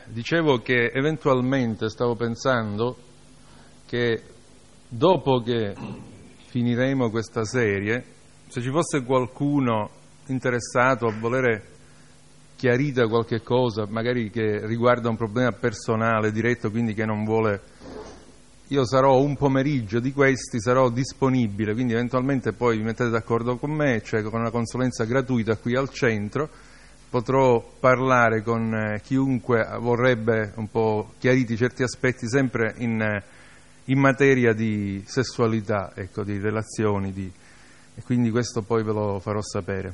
dicevo che eventualmente stavo pensando che dopo che finiremo questa serie, se ci fosse qualcuno interessato a volere chiarita qualche cosa, magari che riguarda un problema personale, diretto, quindi che non vuole, io sarò un pomeriggio di questi, sarò disponibile, quindi eventualmente poi vi mettete d'accordo con me, cioè con una consulenza gratuita qui al centro, potrò parlare con chiunque vorrebbe un po' chiariti certi aspetti, sempre in materia di sessualità, ecco, di relazioni, e quindi questo poi ve lo farò sapere.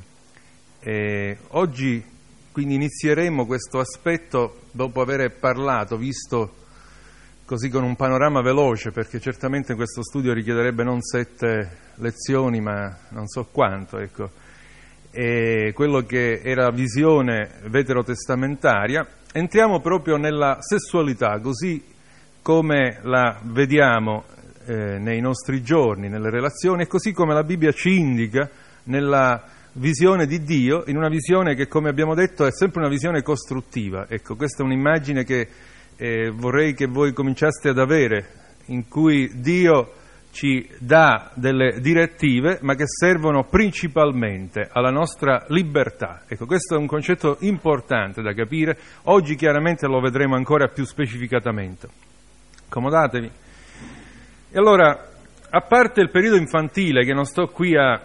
Oggi quindi inizieremo questo aspetto dopo aver parlato, visto così con un panorama veloce, perché certamente questo studio richiederebbe non 7 lezioni, ma non so quanto, ecco, e quello che era visione veterotestamentaria. Entriamo proprio nella sessualità, così come la vediamo nei nostri giorni, nelle relazioni, e così come la Bibbia ci indica nella visione di Dio, in una visione che, come abbiamo detto, è sempre una visione costruttiva. Ecco, questa è un'immagine che vorrei che voi cominciaste ad avere, in cui Dio ci dà delle direttive, ma che servono principalmente alla nostra libertà. Ecco, questo è un concetto importante da capire. Oggi chiaramente lo vedremo ancora più specificatamente. Accomodatevi. E allora, a parte il periodo infantile, che non sto qui a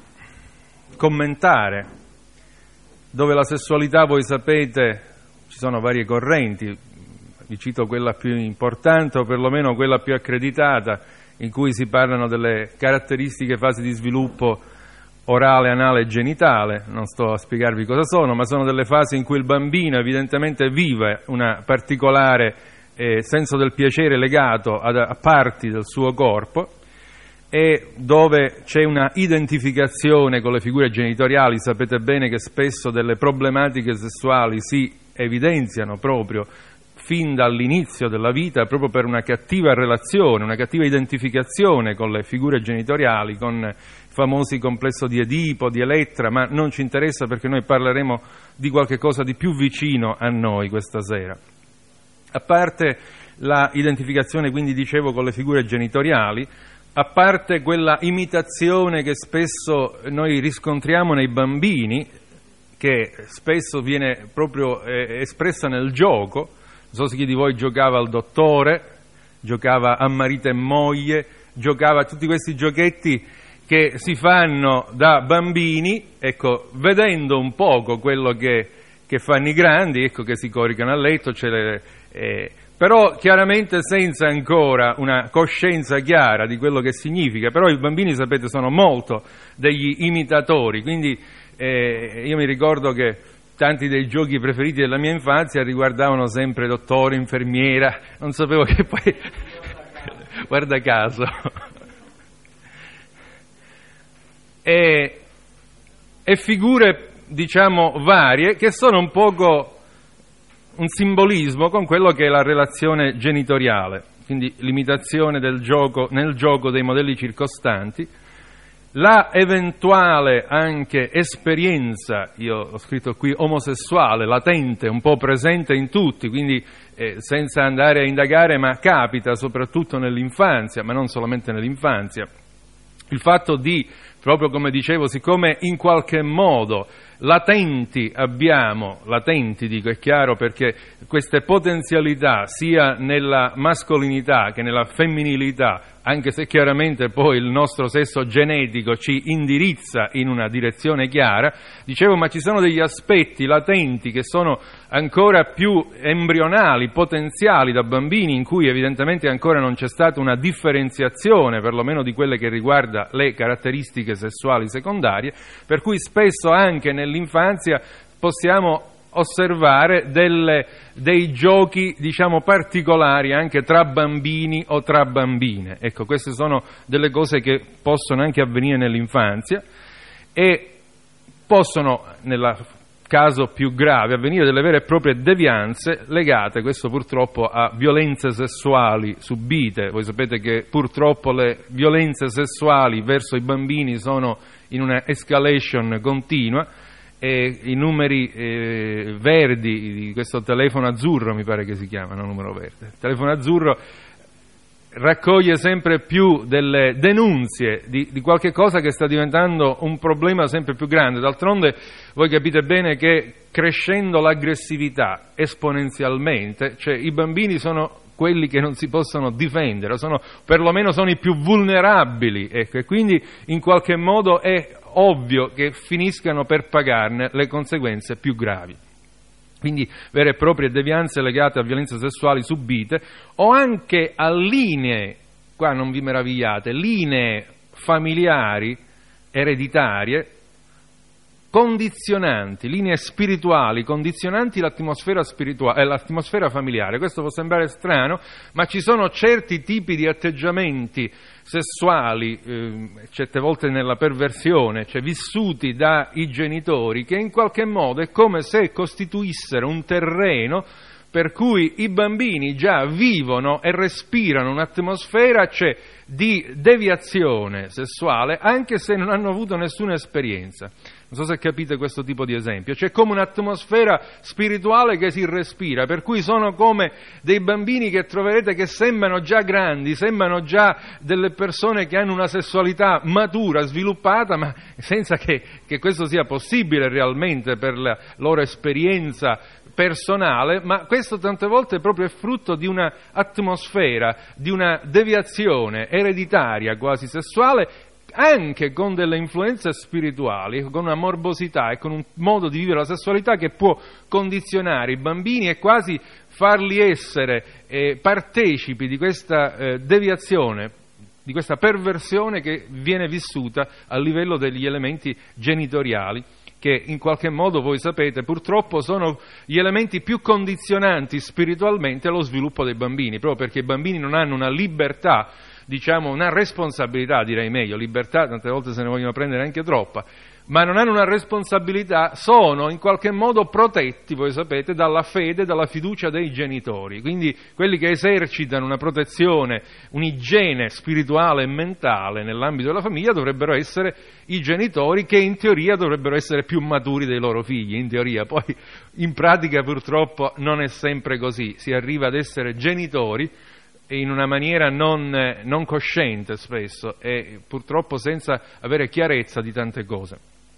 commentare, dove la sessualità, voi sapete, ci sono varie correnti, vi cito quella più importante o perlomeno quella più accreditata, in cui si parlano delle caratteristiche fasi di sviluppo orale, anale e genitale. Non sto a spiegarvi cosa sono, ma sono delle fasi in cui il bambino evidentemente vive una particolare senso del piacere legato a parti del suo corpo, e dove c'è una identificazione con le figure genitoriali. Sapete bene che spesso delle problematiche sessuali si evidenziano proprio fin dall'inizio della vita, proprio per una cattiva relazione, una cattiva identificazione con le figure genitoriali, con il famosi complesso di Edipo, di Elettra, ma non ci interessa, perché noi parleremo di qualche cosa di più vicino a noi questa sera. A parte la identificazione, quindi dicevo, con le figure genitoriali, a parte quella imitazione che spesso noi riscontriamo nei bambini, che spesso viene proprio espressa nel gioco. Non so se chi di voi giocava al dottore, giocava a marito e moglie, giocava a tutti questi giochetti che si fanno da bambini, ecco, vedendo un poco quello che fanno i grandi, ecco, che si coricano a letto, però chiaramente senza ancora una coscienza chiara di quello che significa. Però i bambini, sapete, sono molto degli imitatori, quindi io mi ricordo che tanti dei giochi preferiti della mia infanzia riguardavano sempre dottore, infermiera, non sapevo che poi guarda caso. E figure, diciamo, varie, che sono un poco un simbolismo con quello che è la relazione genitoriale, quindi l'imitazione del gioco, nel gioco dei modelli circostanti, la eventuale anche esperienza, io ho scritto qui omosessuale, latente, un po' presente in tutti, quindi senza andare a indagare, ma capita soprattutto nell'infanzia, ma non solamente nell'infanzia, il fatto di, proprio come dicevo, siccome in qualche modo latenti dico, è chiaro, perché queste potenzialità sia nella mascolinità che nella femminilità, anche se chiaramente poi il nostro sesso genetico ci indirizza in una direzione chiara, dicevo, ma ci sono degli aspetti latenti che sono ancora più embrionali, potenziali da bambini, in cui evidentemente ancora non c'è stata una differenziazione, perlomeno di quelle che riguarda le caratteristiche sessuali secondarie, per cui spesso anche nell'infanzia possiamo osservare dei giochi, diciamo, particolari anche tra bambini o tra bambine. Ecco, queste sono delle cose che possono anche avvenire nell'infanzia e possono, nel caso più grave, avvenire delle vere e proprie devianze legate, questo purtroppo, a violenze sessuali subite. Voi sapete che purtroppo le violenze sessuali verso i bambini sono in una escalation continua, i numeri verdi di questo telefono azzurro, mi pare che si chiama, no, numero verde. Il telefono azzurro raccoglie sempre più delle denunzie di qualche cosa che sta diventando un problema sempre più grande. D'altronde voi capite bene che crescendo l'aggressività esponenzialmente, cioè i bambini sono quelli che non si possono difendere, perlomeno sono i più vulnerabili, ecco, e quindi in qualche modo è ovvio che finiscano per pagarne le conseguenze più gravi. Quindi vere e proprie devianze legate a violenze sessuali subite o anche a linee, qua non vi meravigliate, linee familiari ereditarie condizionanti, linee spirituali condizionanti l'atmosfera spirituale, l'atmosfera familiare. Questo può sembrare strano, ma ci sono certi tipi di atteggiamenti sessuali, certe volte nella perversione, cioè vissuti dai genitori, che in qualche modo è come se costituissero un terreno per cui i bambini già vivono e respirano un'atmosfera, cioè, di deviazione sessuale, anche se non hanno avuto nessuna esperienza. Non so se capite questo tipo di esempio. C'è come un'atmosfera spirituale che si respira, per cui sono come dei bambini che troverete che sembrano già grandi, sembrano già delle persone che hanno una sessualità matura, sviluppata, ma senza che questo sia possibile realmente per la loro esperienza personale, ma questo tante volte proprio è frutto di una atmosfera, di una deviazione ereditaria quasi sessuale, anche con delle influenze spirituali, con una morbosità e con un modo di vivere la sessualità che può condizionare i bambini e quasi farli essere partecipi di questa deviazione, di questa perversione che viene vissuta a livello degli elementi genitoriali, che in qualche modo, voi sapete, purtroppo sono gli elementi più condizionanti spiritualmente allo sviluppo dei bambini, proprio perché i bambini non hanno una libertà, diciamo una responsabilità, direi meglio, libertà tante volte se ne vogliono prendere anche troppa, ma non hanno una responsabilità, sono in qualche modo protetti, voi sapete, dalla fede, dalla fiducia dei genitori. Quindi quelli che esercitano una protezione, un'igiene spirituale e mentale nell'ambito della famiglia dovrebbero essere i genitori, che in teoria dovrebbero essere più maturi dei loro figli, in teoria. Poi in pratica purtroppo non è sempre così, si arriva ad essere genitori in una maniera non cosciente spesso e purtroppo senza avere chiarezza di tante cose.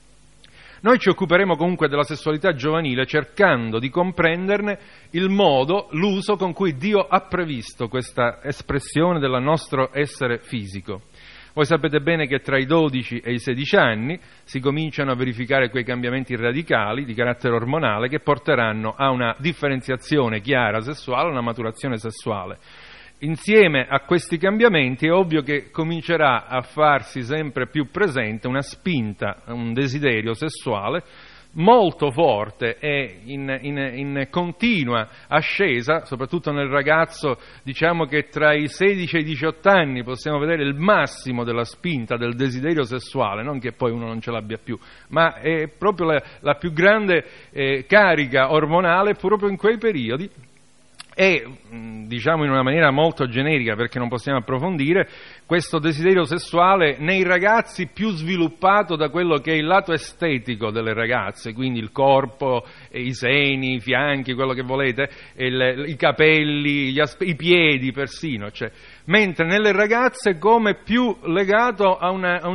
Noi ci occuperemo comunque della sessualità giovanile cercando di comprenderne il modo, l'uso con cui Dio ha previsto questa espressione del nostro essere fisico. Voi sapete bene che tra i 12 e i 16 anni si cominciano a verificare quei cambiamenti radicali di carattere ormonale che porteranno a una differenziazione chiara sessuale, a una maturazione sessuale. Insieme a questi cambiamenti è ovvio che comincerà a farsi sempre più presente una spinta, un desiderio sessuale molto forte e in continua ascesa, soprattutto nel ragazzo. Diciamo che tra i 16 e i 18 anni possiamo vedere il massimo della spinta, del desiderio sessuale, non che poi uno non ce l'abbia più, ma è proprio la più grande carica ormonale proprio in quei periodi. E, diciamo in una maniera molto generica, perché non possiamo approfondire, questo desiderio sessuale nei ragazzi più sviluppato da quello che è il lato estetico delle ragazze, quindi il corpo, i seni, i fianchi, quello che volete, i capelli, i piedi persino, cioè. Mentre nelle ragazze come più legato a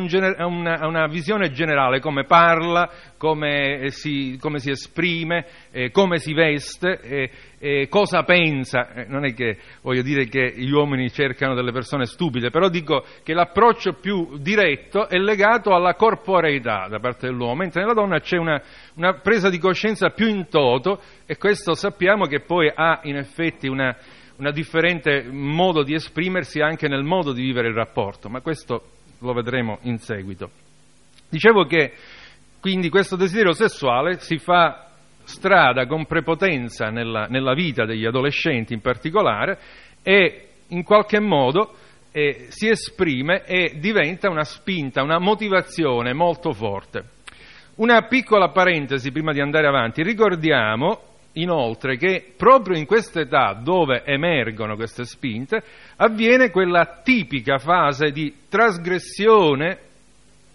una visione generale, come parla, come si esprime, come si veste, cosa pensa. Non è che voglio dire che gli uomini cercano delle persone stupide, però dico che l'approccio più diretto è legato alla corporeità da parte dell'uomo, mentre nella donna c'è una presa di coscienza più in toto, e questo sappiamo che poi ha in effetti una differente modo di esprimersi anche nel modo di vivere il rapporto, ma questo lo vedremo in seguito. Dicevo che quindi questo desiderio sessuale si fa strada con prepotenza nella vita degli adolescenti in particolare e in qualche modo si esprime e diventa una spinta, una motivazione molto forte. Una piccola parentesi prima di andare avanti: ricordiamo inoltre che proprio in questa età dove emergono queste spinte avviene quella tipica fase di trasgressione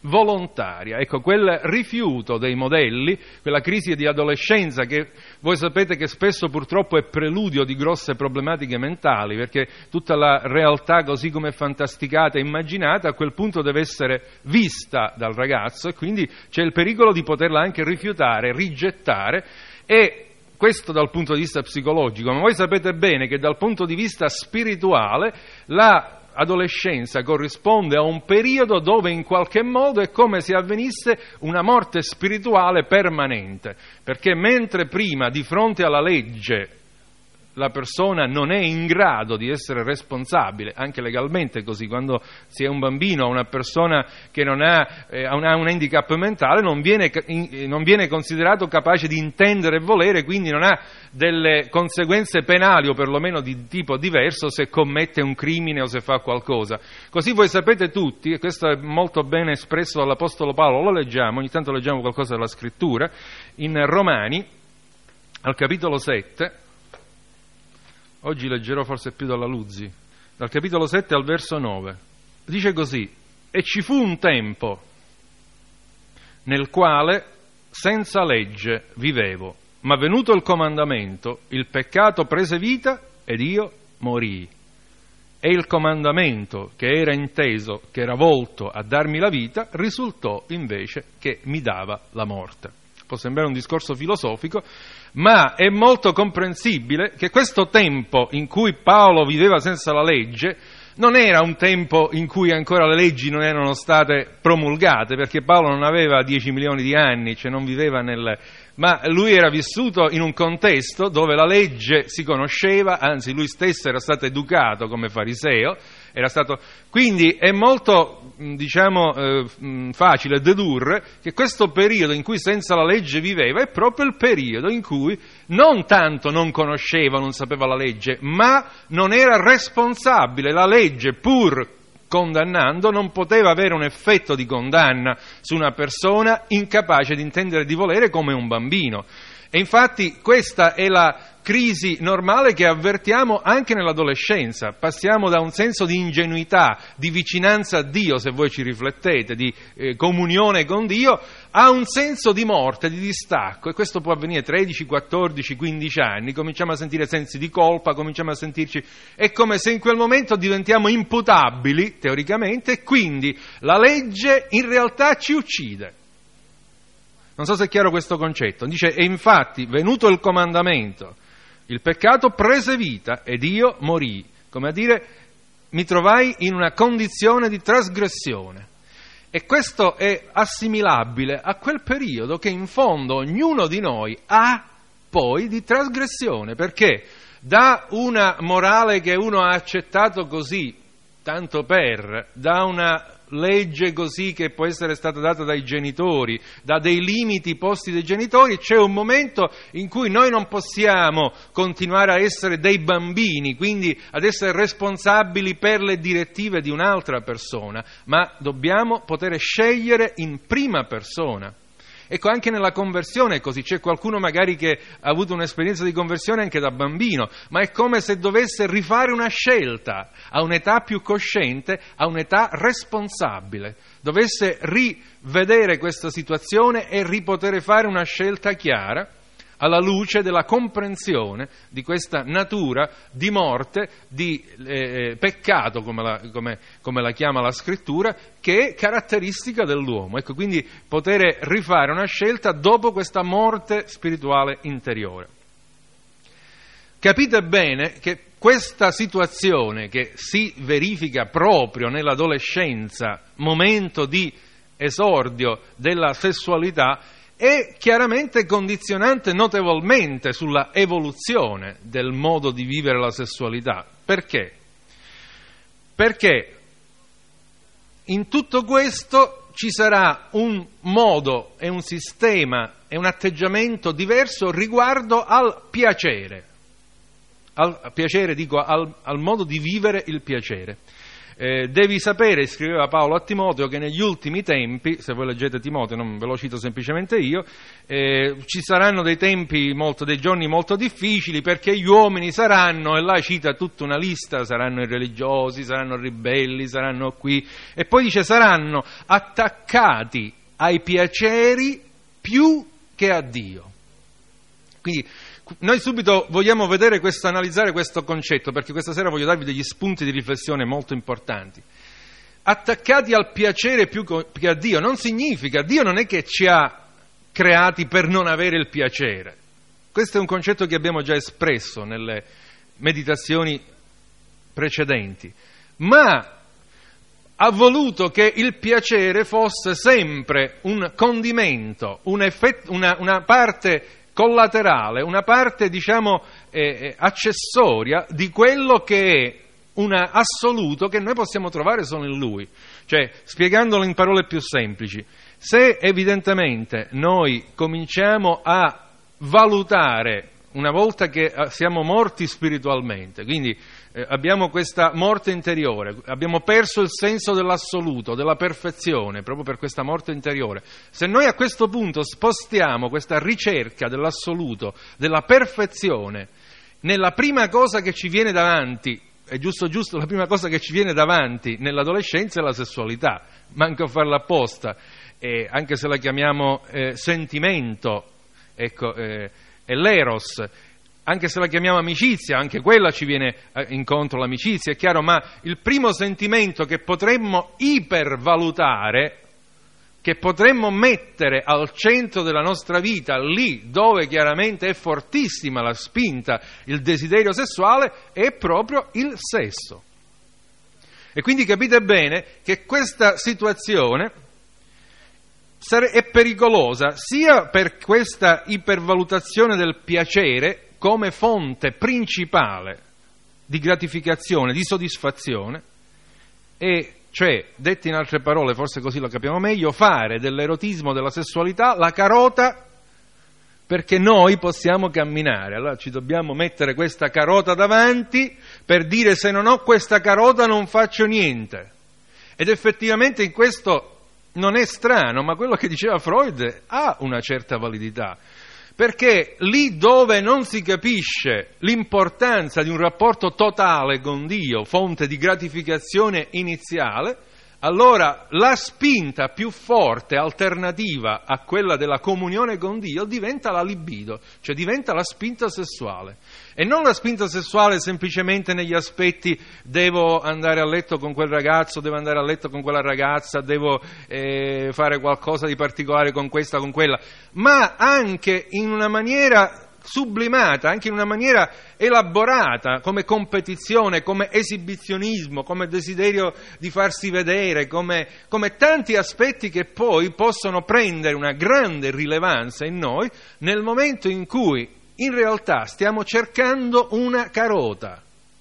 volontaria. Ecco, quel rifiuto dei modelli, quella crisi di adolescenza che voi sapete che spesso purtroppo è preludio di grosse problematiche mentali, perché tutta la realtà così come è fantasticata e immaginata a quel punto deve essere vista dal ragazzo, e quindi c'è il pericolo di poterla anche rifiutare, rigettare, e questo dal punto di vista psicologico. Ma voi sapete bene che dal punto di vista spirituale la adolescenza corrisponde a un periodo dove in qualche modo è come se avvenisse una morte spirituale permanente, perché mentre prima di fronte alla legge la persona non è in grado di essere responsabile, anche legalmente così, quando si è un bambino, una persona che non ha un handicap mentale, non viene considerato capace di intendere e volere, quindi non ha delle conseguenze penali o perlomeno di tipo diverso se commette un crimine o se fa qualcosa. Così voi sapete tutti, e questo è molto bene espresso dall'Apostolo Paolo, lo leggiamo, ogni tanto leggiamo qualcosa della Scrittura, in Romani, al capitolo 7, oggi leggerò forse più dalla Luzzi, dal capitolo 7 al verso 9. Dice così: e ci fu un tempo nel quale senza legge vivevo, ma venuto il comandamento, il peccato prese vita ed io morii. E il comandamento che era inteso, che era volto a darmi la vita, risultò invece che mi dava la morte. Può sembrare un discorso filosofico, ma è molto comprensibile che questo tempo in cui Paolo viveva senza la legge non era un tempo in cui ancora le leggi non erano state promulgate, perché Paolo non aveva 10 milioni di anni, cioè non viveva ma lui era vissuto in un contesto dove la legge si conosceva, anzi lui stesso era stato educato come fariseo, quindi è molto facile dedurre che questo periodo in cui senza la legge viveva è proprio il periodo in cui non tanto non conosceva, non sapeva la legge, ma non era responsabile. La legge, pur condannando, non poteva avere un effetto di condanna su una persona incapace di intendere e di volere come un bambino. E infatti questa è la crisi normale che avvertiamo anche nell'adolescenza. Passiamo da un senso di ingenuità, di vicinanza a Dio, se voi ci riflettete, di comunione con Dio, a un senso di morte, di distacco, e questo può avvenire 13, 14, 15 anni, cominciamo a sentire sensi di colpa, cominciamo a sentirci, è come se in quel momento diventiamo imputabili, teoricamente, e quindi la legge in realtà ci uccide. Non so se è chiaro questo concetto. Dice, e infatti, venuto il comandamento, il peccato prese vita ed io morii. Come a dire, mi trovai in una condizione di trasgressione. E questo è assimilabile a quel periodo che in fondo ognuno di noi ha poi di trasgressione, perché da una morale che uno ha accettato così, tanto per, da una legge così che può essere stata data dai genitori, da dei limiti posti dai genitori, c'è un momento in cui noi non possiamo continuare a essere dei bambini, quindi ad essere responsabili per le direttive di un'altra persona, ma dobbiamo poter scegliere in prima persona. Ecco, anche nella conversione è così, c'è qualcuno magari che ha avuto un'esperienza di conversione anche da bambino, ma è come se dovesse rifare una scelta a un'età più cosciente, a un'età responsabile, dovesse rivedere questa situazione e ripoter fare una scelta chiara alla luce della comprensione di questa natura di morte, di peccato, come la chiama la Scrittura, che è caratteristica dell'uomo. Ecco, quindi poter rifare una scelta dopo questa morte spirituale interiore. Capite bene che questa situazione che si verifica proprio nell'adolescenza, momento di esordio della sessualità, è chiaramente condizionante notevolmente sulla evoluzione del modo di vivere la sessualità. Perché? Perché in tutto questo ci sarà un modo e un sistema e un atteggiamento diverso riguardo al piacere. Al piacere, dico, al modo di vivere il piacere. Devi sapere, scriveva Paolo a Timoteo, che negli ultimi tempi, se voi leggete Timoteo, non ve lo cito semplicemente io, ci saranno dei giorni molto difficili, perché gli uomini saranno, e là cita tutta una lista, saranno irreligiosi, saranno ribelli, saranno qui, e poi dice saranno attaccati ai piaceri più che a Dio. Quindi noi subito vogliamo analizzare questo concetto, perché questa sera voglio darvi degli spunti di riflessione molto importanti. Attaccati al piacere più che a Dio non significa, Dio non è che ci ha creati per non avere il piacere. Questo è un concetto che abbiamo già espresso nelle meditazioni precedenti, ma ha voluto che il piacere fosse sempre un condimento, una parte collaterale, una parte, accessoria di quello che è un assoluto che noi possiamo trovare solo in Lui. Cioè, spiegandolo in parole più semplici, se evidentemente noi cominciamo a valutare, una volta che siamo morti spiritualmente, quindi abbiamo questa morte interiore, abbiamo perso il senso dell'assoluto, della perfezione, proprio per questa morte interiore. Se noi a questo punto spostiamo questa ricerca dell'assoluto, della perfezione, nella prima cosa che ci viene davanti, è giusto, la prima cosa che ci viene davanti nell'adolescenza è la sessualità, manco a farla apposta, anche se la chiamiamo sentimento, ecco, è l'eros. Anche se la chiamiamo amicizia, anche quella ci viene incontro l'amicizia, è chiaro, ma il primo sentimento che potremmo ipervalutare, che potremmo mettere al centro della nostra vita, lì dove chiaramente è fortissima la spinta, il desiderio sessuale, è proprio il sesso. E quindi capite bene che questa situazione è pericolosa sia per questa ipervalutazione del piacere come fonte principale di gratificazione, di soddisfazione, e cioè, detto in altre parole, forse così lo capiamo meglio, fare dell'erotismo, della sessualità, la carota perché noi possiamo camminare. Allora ci dobbiamo mettere questa carota davanti per dire: se non ho questa carota non faccio niente. Ed effettivamente in questo non è strano, ma quello che diceva Freud ha una certa validità. Perché lì dove non si capisce l'importanza di un rapporto totale con Dio, fonte di gratificazione iniziale, allora la spinta più forte, alternativa a quella della comunione con Dio, diventa la libido, cioè diventa la spinta sessuale. E non la spinta sessuale semplicemente negli aspetti: devo andare a letto con quel ragazzo, devo andare a letto con quella ragazza, devo fare qualcosa di particolare con questa, con quella, ma anche in una maniera sublimata, anche in una maniera elaborata, come competizione, come esibizionismo, come desiderio di farsi vedere, come tanti aspetti che poi possono prendere una grande rilevanza in noi nel momento in cui in realtà stiamo cercando una carota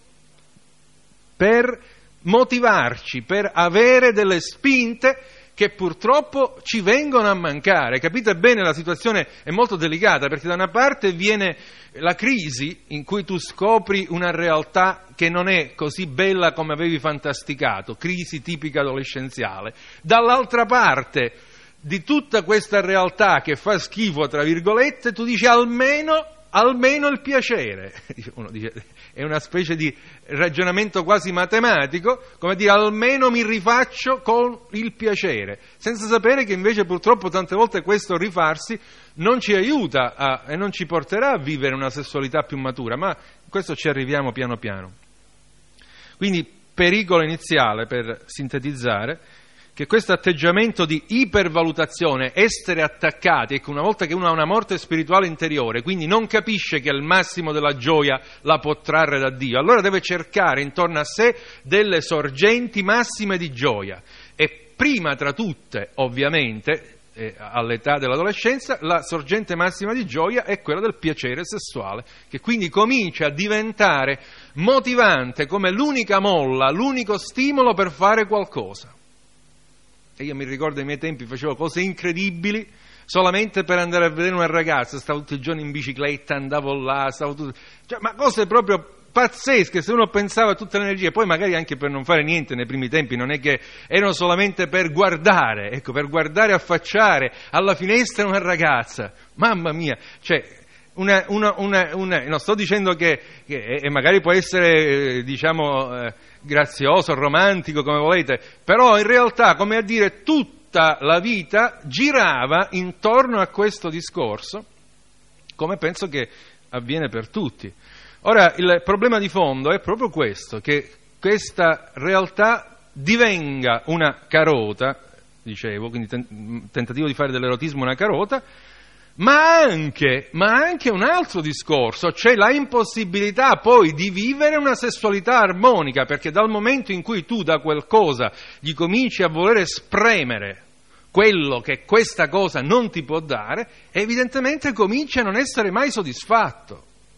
per motivarci, per avere delle spinte che purtroppo ci vengono a mancare. Capite bene, la situazione è molto delicata, perché da una parte viene la crisi in cui tu scopri una realtà che non è così bella come avevi fantasticato, crisi tipica adolescenziale. Dall'altra parte di tutta questa realtà che fa schifo, tra virgolette, tu dici almeno il piacere. Uno dice, è una specie di ragionamento quasi matematico, come dire almeno mi rifaccio con il piacere, senza sapere che invece purtroppo tante volte questo rifarsi non ci aiuta e non ci porterà a vivere una sessualità più matura, ma questo ci arriviamo piano piano. Quindi pericolo iniziale, per sintetizzare, che questo atteggiamento di ipervalutazione, essere attaccati, ecco, una volta che uno ha una morte spirituale interiore, quindi non capisce che il massimo della gioia la può trarre da Dio, allora deve cercare intorno a sé delle sorgenti massime di gioia. E prima tra tutte, ovviamente, all'età dell'adolescenza, la sorgente massima di gioia è quella del piacere sessuale, che quindi comincia a diventare motivante come l'unica molla, l'unico stimolo per fare qualcosa. E io mi ricordo ai miei tempi facevo cose incredibili solamente per andare a vedere una ragazza, stavo tutto il giorno in bicicletta, andavo là, ma cose proprio pazzesche, se uno pensava a tutte le energie, poi magari anche per non fare niente nei primi tempi, non è che erano solamente per guardare, ecco, per guardare affacciare alla finestra una ragazza, mamma mia, cioè non sto dicendo che magari può essere, grazioso, romantico, come volete, però in realtà, come a dire, tutta la vita girava intorno a questo discorso, come penso che avviene per tutti. Ora, il problema di fondo è proprio questo, che questa realtà divenga una carota, dicevo, quindi tentativo di fare dell'erotismo una carota, ma anche un altro discorso, cioè la impossibilità poi di vivere una sessualità armonica, perché dal momento in cui tu da qualcosa gli cominci a volere spremere quello che questa cosa non ti può dare, evidentemente cominci a non essere mai soddisfatto.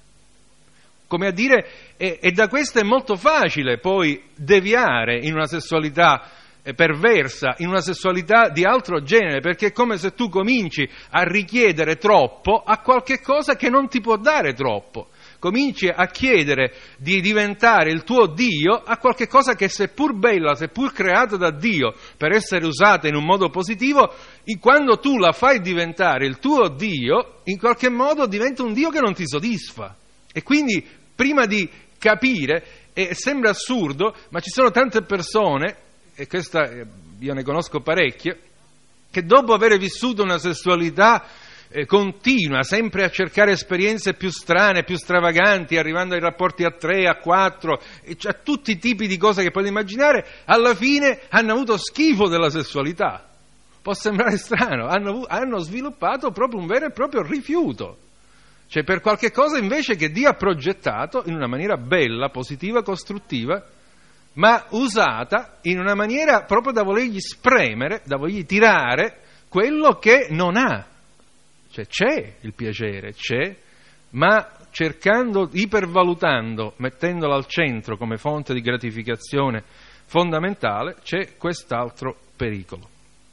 Come a dire, e da questo è molto facile poi deviare in una sessualità perversa, in una sessualità di altro genere, perché è come se tu cominci a richiedere troppo a qualche cosa che non ti può dare troppo. Cominci a chiedere di diventare il tuo Dio a qualche cosa che, seppur bella, seppur creata da Dio per essere usata in un modo positivo, quando tu la fai diventare il tuo Dio, in qualche modo diventa un Dio che non ti soddisfa. E quindi, prima di capire, sembra assurdo, ma ci sono tante persone, e questa io ne conosco parecchie, che dopo aver vissuto una sessualità continua, sempre a cercare esperienze più strane, più stravaganti, arrivando ai rapporti a 3, a 4, a tutti i tipi di cose che potete immaginare, alla fine hanno avuto schifo della sessualità. Può sembrare strano, hanno sviluppato proprio un vero e proprio rifiuto. Cioè per qualche cosa invece che Dio ha progettato in una maniera bella, positiva, costruttiva, ma usata in una maniera proprio da volergli spremere, da volergli tirare quello che non ha. Cioè c'è il piacere, c'è, ma cercando, ipervalutando, mettendolo al centro come fonte di gratificazione fondamentale, c'è quest'altro pericolo.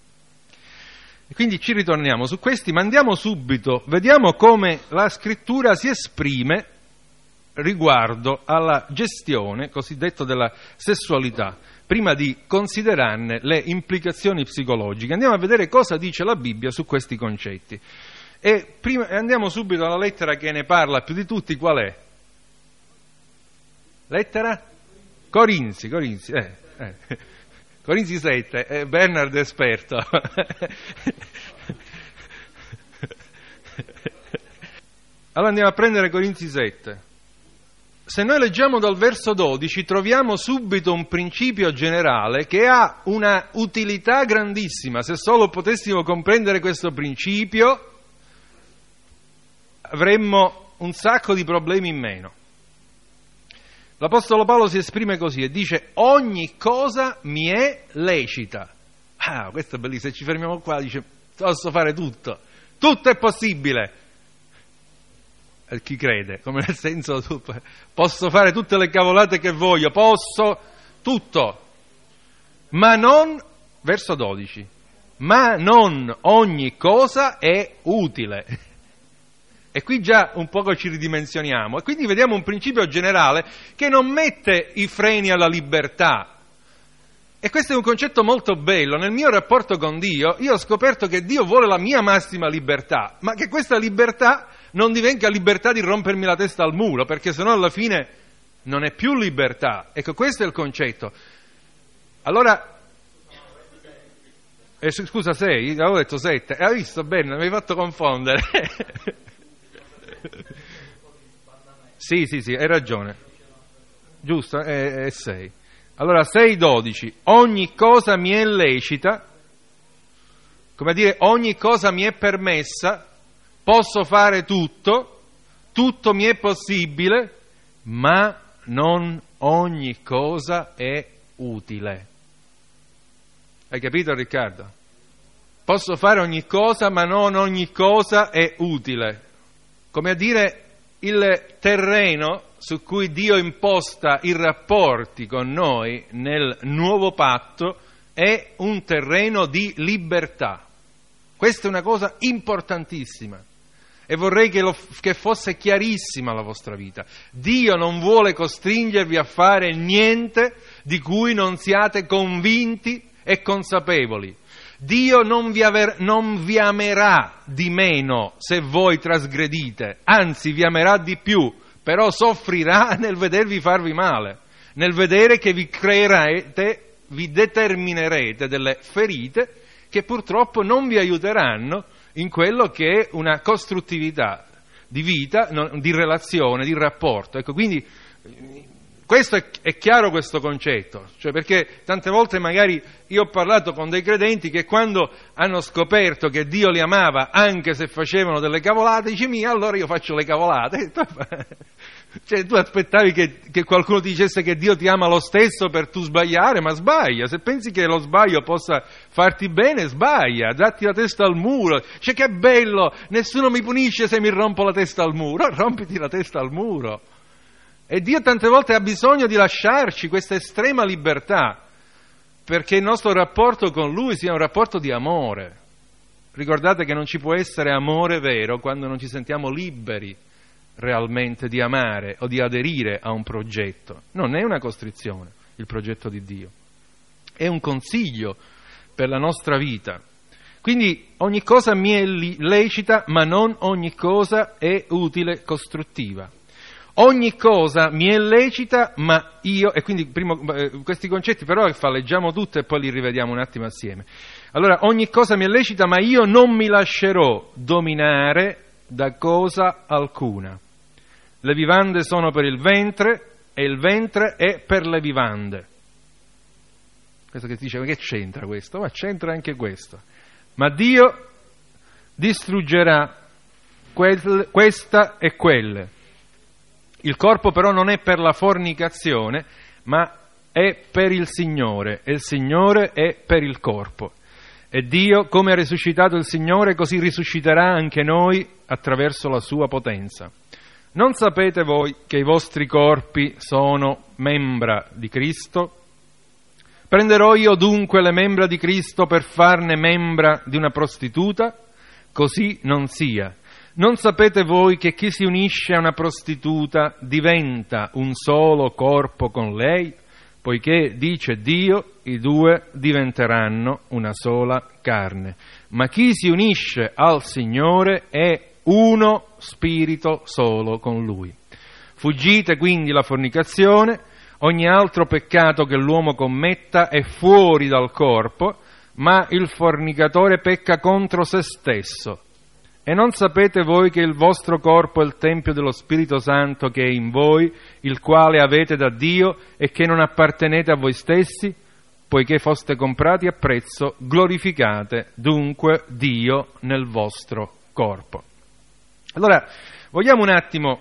E quindi ci ritorniamo su questi, ma andiamo subito, vediamo come la Scrittura si esprime riguardo alla gestione cosiddetta della sessualità, prima di considerarne le implicazioni psicologiche. Andiamo a vedere cosa dice la Bibbia su questi concetti. E andiamo subito alla lettera che ne parla più di tutti, qual è? Lettera? Corinzi. Corinzi 7, Bernard è esperto. Allora andiamo a prendere Corinzi 7. Se noi leggiamo dal verso 12 troviamo subito un principio generale che ha una utilità grandissima. Se solo potessimo comprendere questo principio avremmo un sacco di problemi in meno. L'Apostolo Paolo si esprime così e dice: ogni cosa mi è lecita. Ah, questo è bellissimo, se ci fermiamo qua dice: posso fare tutto è possibile. Chi crede, come nel senso, posso fare tutte le cavolate che voglio, posso tutto, ma non, verso 12, ma non ogni cosa è utile. E qui già un poco ci ridimensioniamo, e quindi vediamo un principio generale che non mette i freni alla libertà. E questo è un concetto molto bello. Nel mio rapporto con Dio, io ho scoperto che Dio vuole la mia massima libertà, ma che questa libertà non divenga libertà di rompermi la testa al muro, perché sennò alla fine non è più libertà. Ecco, questo è il concetto. Allora, scusa, 6? Avevo detto 7. Hai visto bene, mi hai fatto confondere. Sì, hai ragione. Giusto, è 6. Allora, 6:12. Ogni cosa mi è lecita, come a dire, ogni cosa mi è permessa, posso fare tutto mi è possibile, ma non ogni cosa è utile. Hai capito, Riccardo? Posso fare ogni cosa, ma non ogni cosa è utile. Come a dire, il terreno su cui Dio imposta i rapporti con noi nel nuovo patto è un terreno di libertà. Questa è una cosa importantissima. E vorrei che fosse chiarissima la vostra vita. Dio non vuole costringervi a fare niente di cui non siate convinti e consapevoli. Dio non vi amerà di meno se voi trasgredite, anzi vi amerà di più, però soffrirà nel vedervi farvi male, nel vedere che vi determinerete delle ferite che purtroppo non vi aiuteranno in quello che è una costruttività di vita, di relazione, di rapporto. Ecco, quindi questo è chiaro, questo concetto, cioè perché tante volte magari io ho parlato con dei credenti che quando hanno scoperto che Dio li amava anche se facevano delle cavolate, dice allora io faccio le cavolate. Cioè tu aspettavi che qualcuno ti dicesse che Dio ti ama lo stesso per tu sbagliare, ma sbaglia. Se pensi che lo sbaglio possa farti bene, sbaglia, datti la testa al muro. Cioè che bello, nessuno mi punisce se mi rompo la testa al muro, rompiti la testa al muro. E Dio tante volte ha bisogno di lasciarci questa estrema libertà perché il nostro rapporto con Lui sia un rapporto di amore. Ricordate che non ci può essere amore vero quando non ci sentiamo liberi realmente di amare o di aderire a un progetto. Non è una costrizione il progetto di Dio, è un consiglio per la nostra vita. Quindi ogni cosa mi è lecita, ma non ogni cosa è utile, costruttiva. Ogni cosa mi è lecita, ma io, e quindi questi concetti però leggiamo tutti e poi li rivediamo un attimo assieme. Allora, ogni cosa mi è lecita, ma io non mi lascerò dominare da cosa alcuna. Le vivande sono per il ventre e il ventre è per le vivande. Questo che si dice, ma che c'entra questo? Ma c'entra anche questo. Ma Dio distruggerà questa e quelle. Il corpo però non è per la fornicazione, ma è per il Signore, e il Signore è per il corpo. E Dio, come ha risuscitato il Signore, così risusciterà anche noi attraverso la sua potenza. Non sapete voi che i vostri corpi sono membra di Cristo? Prenderò io dunque le membra di Cristo per farne membra di una prostituta? Così non sia. Non sapete voi che chi si unisce a una prostituta diventa un solo corpo con lei? Poiché, dice Dio, i due diventeranno una sola carne. Ma chi si unisce al Signore è uno spirito solo con Lui. Fuggite quindi la fornicazione. Ogni altro peccato che l'uomo commetta è fuori dal corpo, ma il fornicatore pecca contro se stesso. E non sapete voi che il vostro corpo è il Tempio dello Spirito Santo che è in voi, il quale avete da Dio e che non appartenete a voi stessi? Poiché foste comprati a prezzo, glorificate dunque Dio nel vostro corpo. Allora, vogliamo un attimo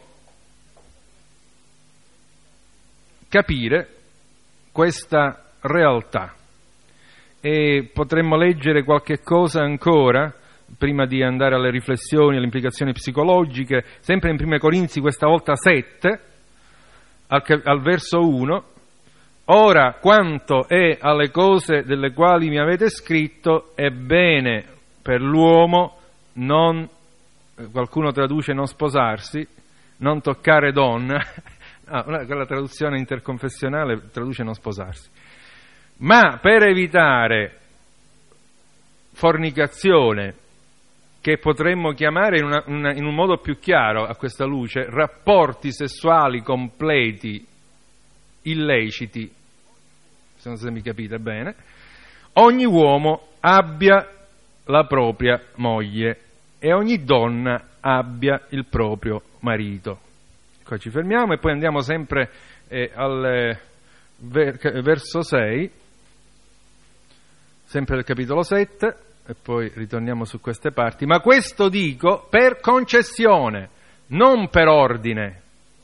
capire questa realtà e potremmo leggere qualche cosa ancora prima di andare alle riflessioni, alle implicazioni psicologiche, sempre in 1 Corinzi, questa volta 7, al verso 1. Ora, quanto è alle cose delle quali mi avete scritto, è bene per l'uomo non, qualcuno traduce non sposarsi, non toccare donna, quella traduzione interconfessionale traduce non sposarsi, ma per evitare fornicazione, che potremmo chiamare in un modo più chiaro a questa luce, rapporti sessuali completi, illeciti, se non so se mi capite bene, ogni uomo abbia la propria moglie e ogni donna abbia il proprio marito. Qua ci fermiamo e poi andiamo sempre al verso 6, sempre del capitolo 7, e poi ritorniamo su queste parti. Ma questo dico per concessione, non per ordine,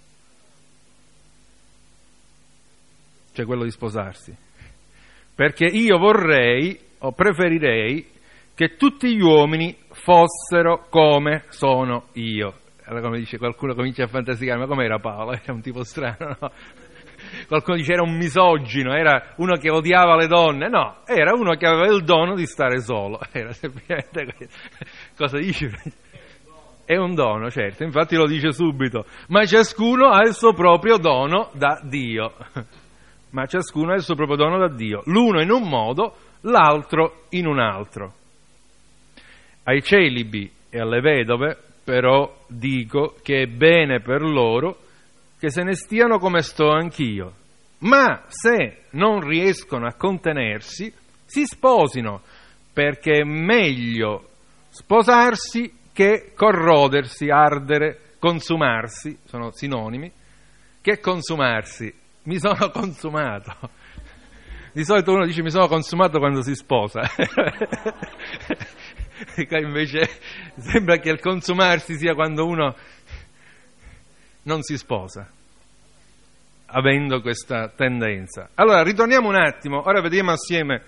cioè quello di sposarsi, perché io vorrei o preferirei che tutti gli uomini fossero come sono io. Allora, come dice qualcuno, comincia a fantasticare, ma com'era Paolo? Era un tipo strano, no? Qualcuno dice era un misogino, era uno che odiava le donne. No, era uno che aveva il dono di stare solo. Era semplicemente questo. Cosa dici? È un dono, certo, infatti lo dice subito, ma ciascuno ha il suo proprio dono da Dio. Ma ciascuno ha il suo proprio dono da Dio, l'uno in un modo, l'altro in un altro. Ai celibi e alle vedove, però, dico che è bene per loro che se ne stiano come sto anch'io. Ma se non riescono a contenersi, si sposino, perché è meglio sposarsi che corrodersi, ardere, consumarsi, sono sinonimi, che consumarsi. Mi sono consumato. Di solito uno dice mi sono consumato quando si sposa. Invece sembra che il consumarsi sia quando uno non si sposa, avendo questa tendenza. Allora, ritorniamo un attimo, ora vediamo assieme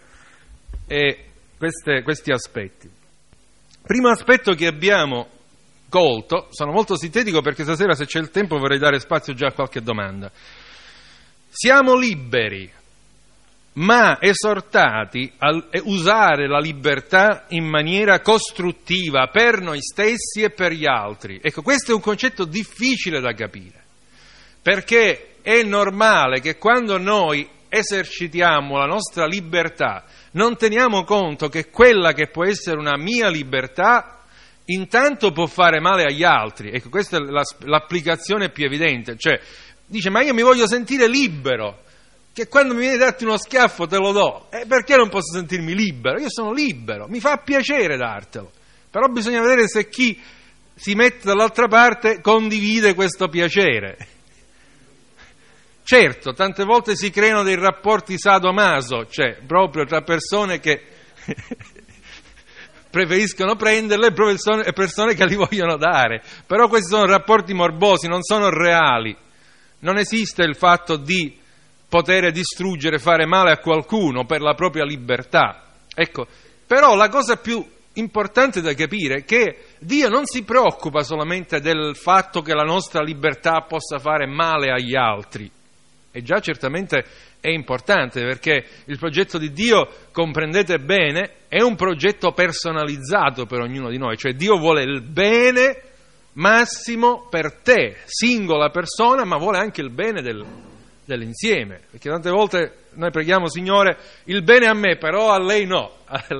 questi aspetti. Primo aspetto che abbiamo colto, sono molto sintetico perché stasera, se c'è il tempo, vorrei dare spazio già a qualche domanda. Siamo liberi, ma esortati a usare la libertà in maniera costruttiva per noi stessi e per gli altri. Ecco, questo è un concetto difficile da capire, perché è normale che quando noi esercitiamo la nostra libertà non teniamo conto che quella che può essere una mia libertà intanto può fare male agli altri. Ecco, questa è l'applicazione più evidente. Cioè, dice, ma io mi voglio sentire libero, che quando mi viene a darti uno schiaffo te lo do. Perché non posso sentirmi libero? Io sono libero, mi fa piacere dartelo. Però bisogna vedere se chi si mette dall'altra parte condivide questo piacere. Certo, tante volte si creano dei rapporti sadomaso, cioè proprio tra persone che preferiscono prenderle e persone che li vogliono dare. Però questi sono rapporti morbosi, non sono reali. Non esiste il fatto di poter distruggere, fare male a qualcuno per la propria libertà. Ecco, però la cosa più importante da capire è che Dio non si preoccupa solamente del fatto che la nostra libertà possa fare male agli altri. E già certamente è importante, perché il progetto di Dio, comprendete bene, è un progetto personalizzato per ognuno di noi, cioè Dio vuole il bene massimo per te, singola persona, ma vuole anche il bene dell'insieme, perché tante volte noi preghiamo, Signore, il bene a me, però a lei no,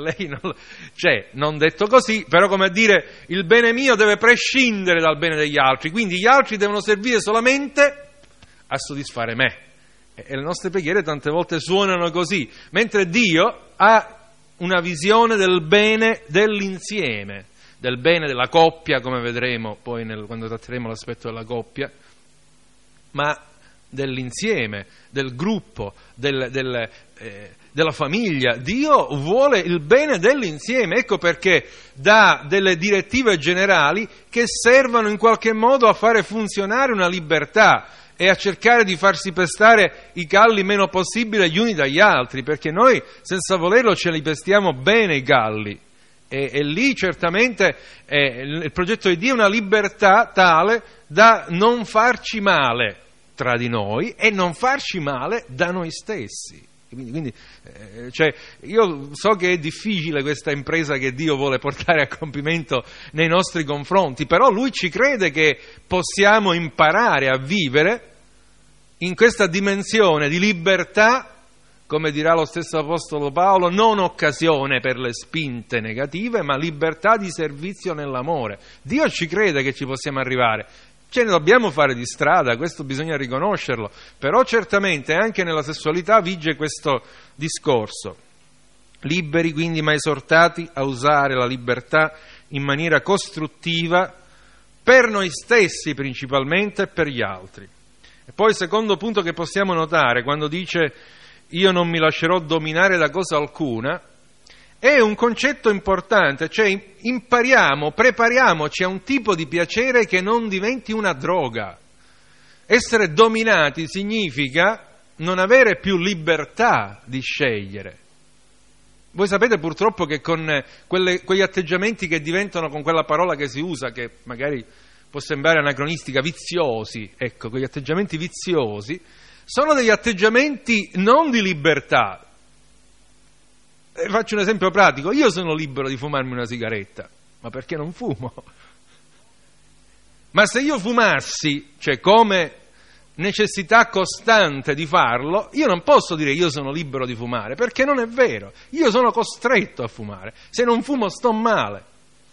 cioè, non detto così, però come a dire, il bene mio deve prescindere dal bene degli altri, quindi gli altri devono servire solamente a soddisfare me. E le nostre preghiere tante volte suonano così, mentre Dio ha una visione del bene dell'insieme, del bene della coppia, come vedremo poi quando tratteremo l'aspetto della coppia, ma dell'insieme, del gruppo, della famiglia. Dio vuole il bene dell'insieme, ecco perché dà delle direttive generali che servano in qualche modo a fare funzionare una libertà e a cercare di farsi pestare i galli meno possibile gli uni dagli altri, perché noi senza volerlo ce li pestiamo bene i galli. E lì certamente il progetto di Dio è una libertà tale da non farci male tra di noi e non farci male da noi stessi. Quindi cioè, io so che è difficile questa impresa che Dio vuole portare a compimento nei nostri confronti, però Lui ci crede che possiamo imparare a vivere in questa dimensione di libertà, come dirà lo stesso Apostolo Paolo, non occasione per le spinte negative, ma libertà di servizio nell'amore. Dio ci crede che ci possiamo arrivare. Ce ne dobbiamo fare di strada, questo bisogna riconoscerlo, però certamente anche nella sessualità vige questo discorso. Liberi quindi, ma esortati a usare la libertà in maniera costruttiva per noi stessi principalmente e per gli altri. E poi il secondo punto che possiamo notare, quando dice io non mi lascerò dominare da cosa alcuna, è un concetto importante, cioè prepariamoci a un tipo di piacere che non diventi una droga. Essere dominati significa non avere più libertà di scegliere. Voi sapete purtroppo che con quegli atteggiamenti che diventano, con quella parola che si usa, che magari può sembrare anacronistica, viziosi, ecco, quegli atteggiamenti viziosi, sono degli atteggiamenti non di libertà. Faccio un esempio pratico, io sono libero di fumarmi una sigaretta, ma perché non fumo? Ma se io fumassi, cioè come necessità costante di farlo, io non posso dire io sono libero di fumare, perché non è vero. Io sono costretto a fumare. Se non fumo sto male.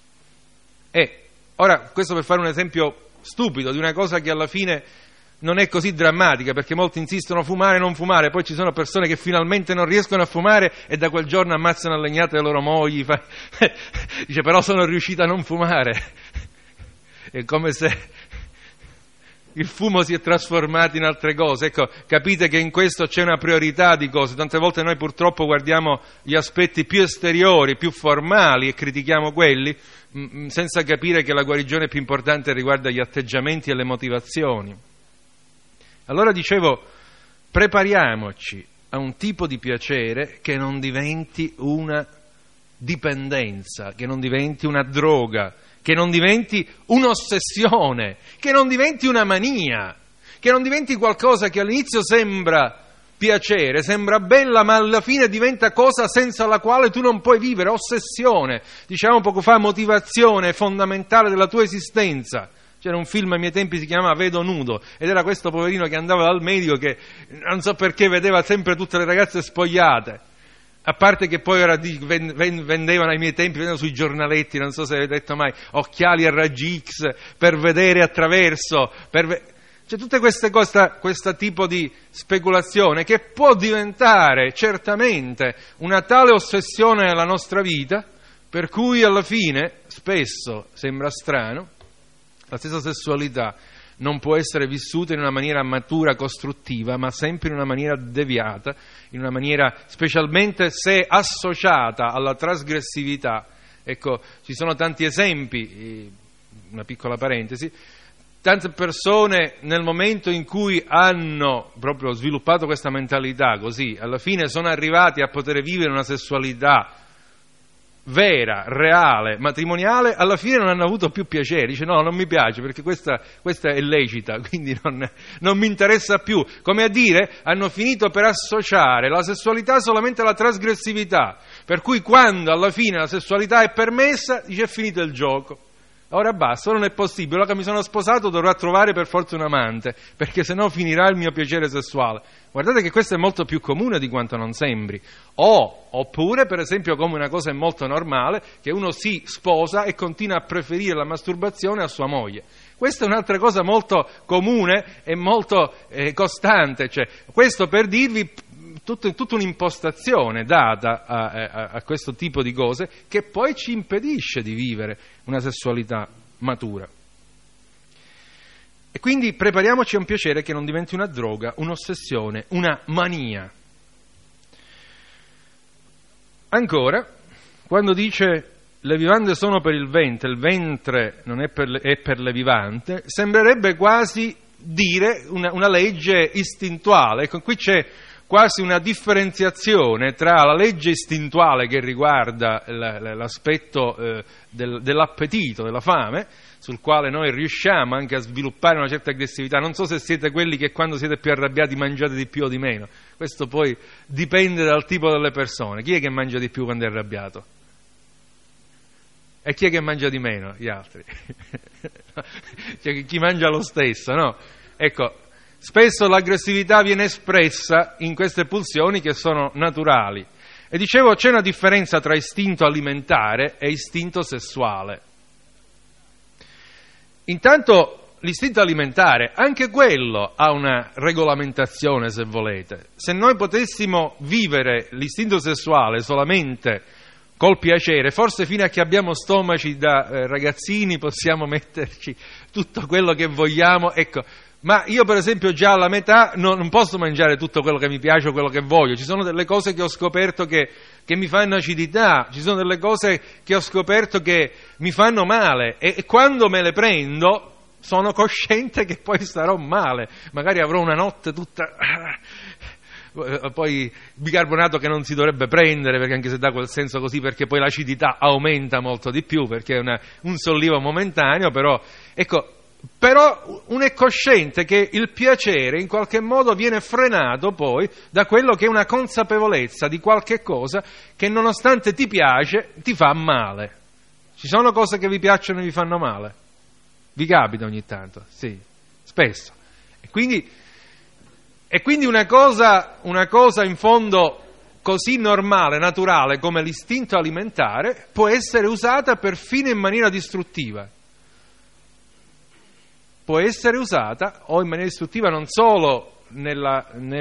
Ora, questo per fare un esempio stupido di una cosa che alla fine non è così drammatica, perché molti insistono a fumare e non fumare, poi ci sono persone che finalmente non riescono a fumare e da quel giorno ammazzano a legnate le loro mogli. Dice, però sono riuscito a non fumare. È come se il fumo si è trasformato in altre cose. Ecco, capite che in questo c'è una priorità di cose. Tante volte noi purtroppo guardiamo gli aspetti più esteriori, più formali e critichiamo quelli, senza capire che la guarigione più importante riguarda gli atteggiamenti e le motivazioni. Allora dicevo, prepariamoci a un tipo di piacere che non diventi una dipendenza, che non diventi una droga, che non diventi un'ossessione, che non diventi una mania, che non diventi qualcosa che all'inizio sembra piacere, sembra bella, ma alla fine diventa cosa senza la quale tu non puoi vivere, ossessione, dicevamo poco fa, motivazione fondamentale della tua esistenza. C'era un film ai miei tempi, si chiamava Vedo nudo, ed era questo poverino che andava dal medico che non so perché vedeva sempre tutte le ragazze spogliate. A parte che poi ora vendevano ai miei tempi, vendevano sui giornaletti, non so se avete detto mai, occhiali a raggi X per vedere attraverso, cioè tutte queste cose, questo tipo di speculazione che può diventare certamente una tale ossessione nella nostra vita, per cui alla fine, spesso sembra strano, la stessa sessualità non può essere vissuta in una maniera matura, costruttiva, ma sempre in una maniera deviata, in una maniera, specialmente se associata alla trasgressività. Ecco, ci sono tanti esempi, una piccola parentesi, tante persone nel momento in cui hanno proprio sviluppato questa mentalità così, alla fine sono arrivati a poter vivere una sessualità vera, reale, matrimoniale, alla fine non hanno avuto più piacere. Dice no, non mi piace perché questa è lecita, quindi non mi interessa più. Come a dire, hanno finito per associare la sessualità solamente alla trasgressività, per cui quando alla fine la sessualità è permessa, dice è finito il gioco. Ora basta, non è possibile, ora che mi sono sposato dovrò trovare per forza un amante, perché sennò finirà il mio piacere sessuale. Guardate che questo è molto più comune di quanto non sembri. Oppure, per esempio, come una cosa molto normale, che uno si sposa e continua a preferire la masturbazione a sua moglie. Questa è un'altra cosa molto comune e molto costante, cioè, questo per dirvi tutta un'impostazione data a questo tipo di cose che poi ci impedisce di vivere una sessualità matura. E quindi prepariamoci a un piacere che non diventi una droga, un'ossessione, una mania. Ancora, quando dice le vivande sono per il ventre non è per le vivande, sembrerebbe quasi dire una legge istintuale. Ecco, qui c'è quasi una differenziazione tra la legge istintuale che riguarda l'aspetto dell'appetito, della fame, sul quale noi riusciamo anche a sviluppare una certa aggressività. Non so se siete quelli che quando siete più arrabbiati mangiate di più o di meno, questo poi dipende dal tipo delle persone. Chi è che mangia di più quando è arrabbiato? E chi è che mangia di meno? Gli altri. Cioè, chi mangia lo stesso, no? Ecco, spesso l'aggressività viene espressa in queste pulsioni che sono naturali. E dicevo, c'è una differenza tra istinto alimentare e istinto sessuale. Intanto l'istinto alimentare, anche quello ha una regolamentazione, se volete. Se noi potessimo vivere l'istinto sessuale solamente col piacere, forse fino a che abbiamo stomaci da ragazzini possiamo metterci tutto quello che vogliamo, ecco. Ma io per esempio già alla metà non posso mangiare tutto quello che mi piace o quello che voglio. Ci sono delle cose che ho scoperto che mi fanno acidità, ci sono delle cose che ho scoperto che mi fanno male e quando me le prendo sono cosciente che poi starò male. Magari avrò una notte tutta... poi bicarbonato che non si dovrebbe prendere, perché anche se dà quel senso così, perché poi l'acidità aumenta molto di più, perché è un sollievo momentaneo, però uno è cosciente che il piacere in qualche modo viene frenato poi da quello che è una consapevolezza di qualche cosa che nonostante ti piace ti fa male. Ci sono cose che vi piacciono e vi fanno male? Vi capita ogni tanto? Sì, spesso. E quindi una cosa in fondo così normale, naturale come l'istinto alimentare può essere usata perfino in maniera distruttiva. Può essere usata o in maniera distruttiva non solo nella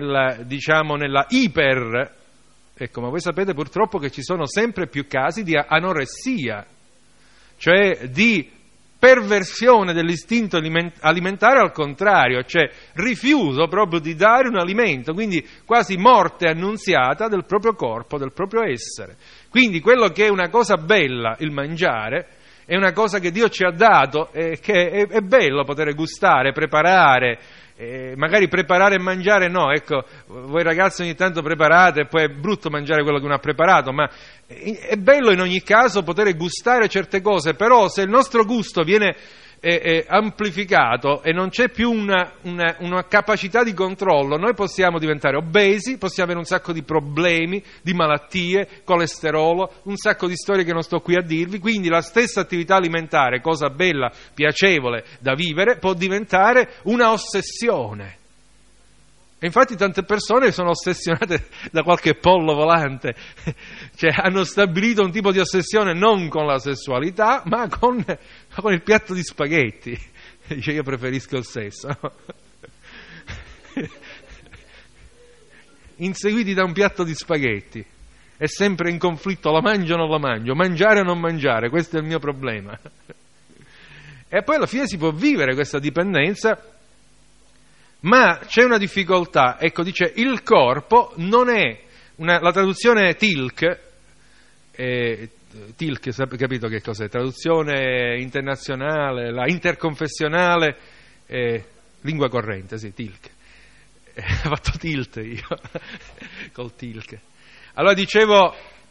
iper, ecco, ma voi sapete purtroppo che ci sono sempre più casi di anoressia, cioè di perversione dell'istinto alimentare al contrario, cioè rifiuto proprio di dare un alimento, quindi quasi morte annunziata del proprio corpo, del proprio essere. Quindi quello che è una cosa bella, il mangiare, è una cosa che Dio ci ha dato e che è bello poter gustare, preparare, magari preparare e mangiare no, ecco, voi ragazzi ogni tanto preparate e poi è brutto mangiare quello che uno ha preparato, ma è bello in ogni caso poter gustare certe cose, però se il nostro gusto viene amplificato e non c'è più una capacità di controllo, noi possiamo diventare obesi, possiamo avere un sacco di problemi, di malattie, colesterolo, un sacco di storie che non sto qui a dirvi, quindi la stessa attività alimentare, cosa bella, piacevole da vivere, può diventare una ossessione. E infatti tante persone sono ossessionate da qualche pollo volante, cioè hanno stabilito un tipo di ossessione non con la sessualità, ma con il piatto di spaghetti. Dice io preferisco il sesso. Inseguiti da un piatto di spaghetti. È sempre in conflitto, la mangio o non la mangio, mangiare o non mangiare, questo è il mio problema. E poi alla fine si può vivere questa dipendenza. Ma c'è una difficoltà, ecco, dice il corpo non è, la traduzione Tilk, capito che cos'è? Traduzione internazionale, la interconfessionale, lingua corrente, sì, Tilk. Ho fatto tilt io, col Tilk. Allora dicevo,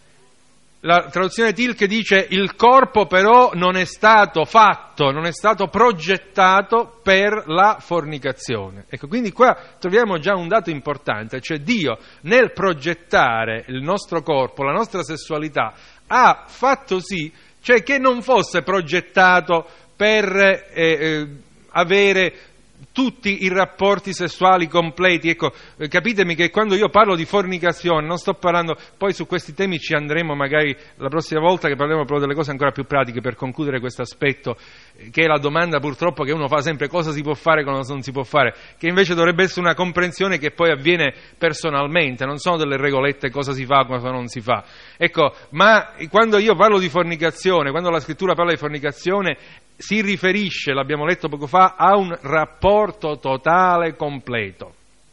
la traduzione Tilk dice il corpo però non è stato fatto, non è stato progettato per la fornicazione. Ecco, quindi qua troviamo già un dato importante, cioè Dio nel progettare il nostro corpo, la nostra sessualità, ha fatto sì, cioè che non fosse progettato per avere tutti i rapporti sessuali completi. Ecco, capitemi che quando io parlo di fornicazione non sto parlando, poi su questi temi ci andremo magari la prossima volta che parleremo proprio delle cose ancora più pratiche per concludere questo aspetto, che è la domanda purtroppo che uno fa sempre, cosa si può fare, cosa non si può fare, che invece dovrebbe essere una comprensione che poi avviene personalmente, non sono delle regolette cosa si fa, cosa non si fa. Ecco, ma quando io parlo di fornicazione, quando la scrittura parla di fornicazione, si riferisce, l'abbiamo letto poco fa, a un rapporto totale, completo.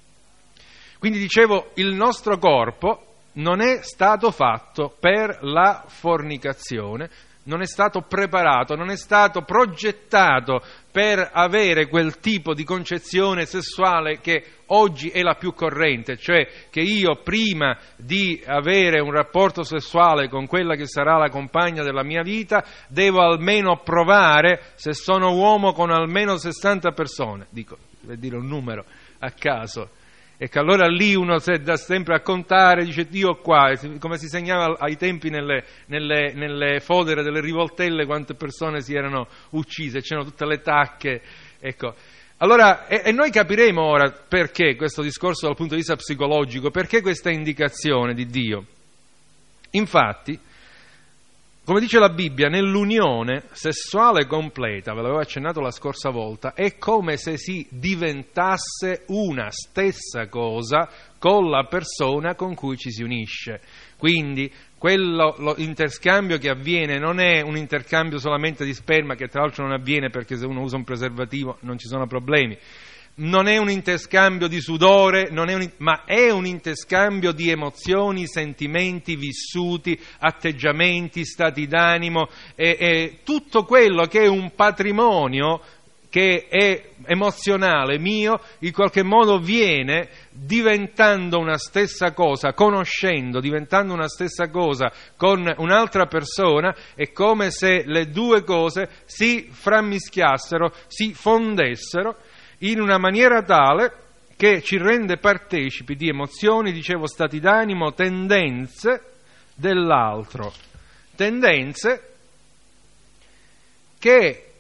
Quindi dicevo, il nostro corpo non è stato fatto per la fornicazione, non è stato preparato, non è stato progettato per avere quel tipo di concezione sessuale che oggi è la più corrente, cioè che io prima di avere un rapporto sessuale con quella che sarà la compagna della mia vita devo almeno provare, se sono uomo, con almeno 60 persone, dico, per dire un numero a caso. Ecco, allora lì uno dà sempre a contare, dice Dio qua, come si segnava ai tempi nelle fodere delle rivoltelle quante persone si erano uccise, c'erano tutte le tacche, ecco. Allora, e noi capiremo ora perché questo discorso dal punto di vista psicologico, perché questa indicazione di Dio. Infatti, come dice la Bibbia, nell'unione sessuale completa, ve l'avevo accennato la scorsa volta, è come se si diventasse una stessa cosa con la persona con cui ci si unisce. Quindi lo interscambio che avviene non è un interscambio solamente di sperma, che tra l'altro non avviene perché se uno usa un preservativo non ci sono problemi. Non è un interscambio di sudore, ma è un interscambio di emozioni, sentimenti vissuti, atteggiamenti, stati d'animo, e tutto quello che è un patrimonio che è emozionale mio, in qualche modo viene diventando una stessa cosa, conoscendo, diventando una stessa cosa con un'altra persona, è come se le due cose si frammischiassero, si fondessero, in una maniera tale che ci rende partecipi di emozioni, dicevo, stati d'animo, tendenze dell'altro. Tendenze che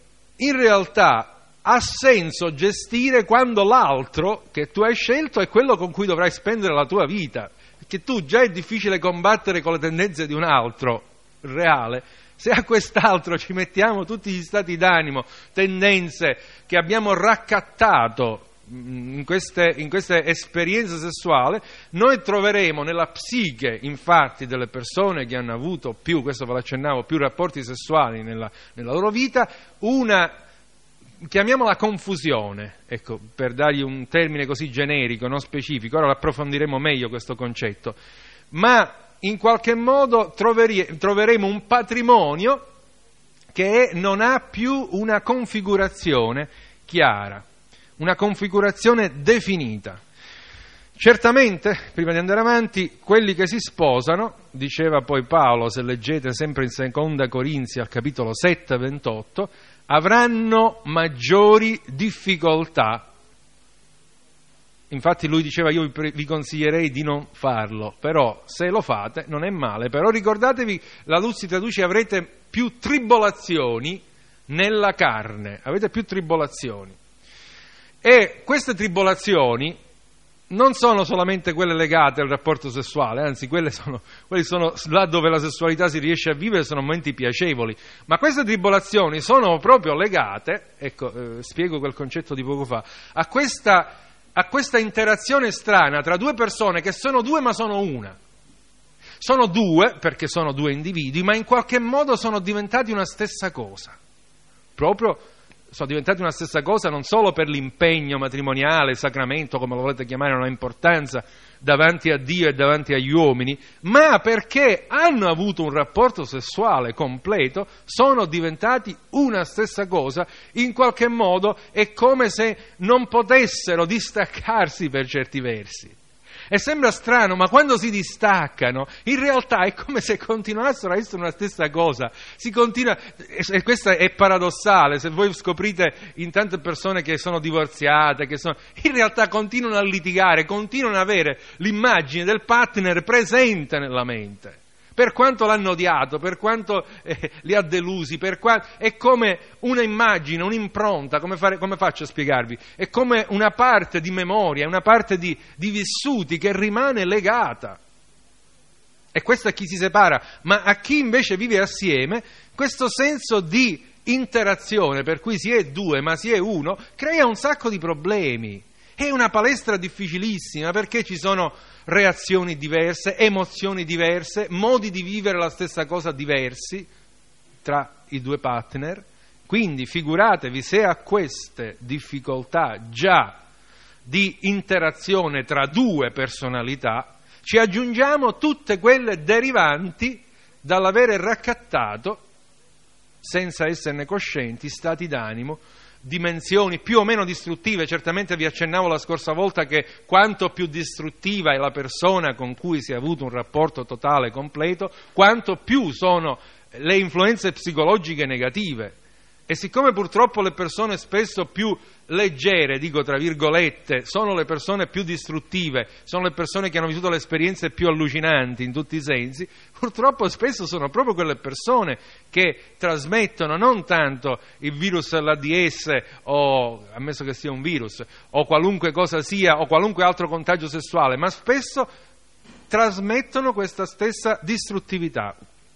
in realtà ha senso gestire quando l'altro che tu hai scelto è quello con cui dovrai spendere la tua vita. Perché tu già è difficile combattere con le tendenze di un altro reale. Se a quest'altro ci mettiamo tutti gli stati d'animo, tendenze che abbiamo raccattato in queste esperienze sessuali, noi troveremo nella psiche, infatti, delle persone che hanno avuto più, questo ve l'accennavo, più rapporti sessuali nella loro vita, una, chiamiamola confusione, ecco, per dargli un termine così generico, non specifico, ora approfondiremo meglio questo concetto, ma in qualche modo troveremo un patrimonio che non ha più una configurazione chiara, una configurazione definita. Certamente, prima di andare avanti, quelli che si sposano, diceva poi Paolo, se leggete sempre in Seconda Corinzi al capitolo 7, 28, avranno maggiori difficoltà. Infatti lui diceva: io vi consiglierei di non farlo, però se lo fate non è male, però ricordatevi, la Luzzi traduce: avrete più tribolazioni nella carne, avete più tribolazioni. E queste tribolazioni non sono solamente quelle legate al rapporto sessuale, anzi quelli sono là dove la sessualità si riesce a vivere, sono momenti piacevoli, ma queste tribolazioni sono proprio legate, ecco, spiego quel concetto di poco fa, a questa interazione strana tra due persone che sono due ma sono una. Sono due perché sono due individui, ma in qualche modo sono diventati una stessa cosa. Proprio sono diventati una stessa cosa non solo per l'impegno matrimoniale, sacramento, come lo volete chiamare, non ha importanza, davanti a Dio e davanti agli uomini, ma perché hanno avuto un rapporto sessuale completo, sono diventati una stessa cosa, in qualche modo è come se non potessero distaccarsi per certi versi. E sembra strano, ma quando si distaccano, in realtà è come se continuassero a essere una stessa cosa. Si continua, e questo è paradossale, se voi scoprite in tante persone che sono divorziate, in realtà continuano a litigare, continuano ad avere l'immagine del partner presente nella mente. Per quanto l'hanno odiato, per quanto li ha delusi, è come una immagine, un'impronta, come faccio a spiegarvi? È come una parte di memoria, una parte di vissuti che rimane legata. E questo a chi si separa, ma a chi invece vive assieme, questo senso di interazione, per cui si è due ma si è uno, crea un sacco di problemi. È una palestra difficilissima perché ci sono reazioni diverse, emozioni diverse, modi di vivere la stessa cosa diversi tra i due partner. Quindi figuratevi se a queste difficoltà già di interazione tra due personalità ci aggiungiamo tutte quelle derivanti dall'avere raccattato, senza esserne coscienti, stati d'animo, dimensioni più o meno distruttive. Certamente vi accennavo la scorsa volta che quanto più distruttiva è la persona con cui si è avuto un rapporto totale completo, quanto più sono le influenze psicologiche negative. E siccome purtroppo le persone spesso più leggere, dico tra virgolette, sono le persone più distruttive, sono le persone che hanno vissuto le esperienze più allucinanti in tutti i sensi, purtroppo spesso sono proprio quelle persone che trasmettono non tanto il virus dell'AIDS, o ammesso che sia un virus, o qualunque cosa sia, o qualunque altro contagio sessuale, ma spesso trasmettono questa stessa distruttività.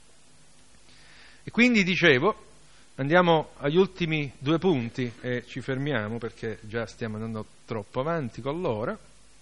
E quindi dicevo, andiamo agli ultimi due punti e ci fermiamo perché già stiamo andando troppo avanti con l'ora.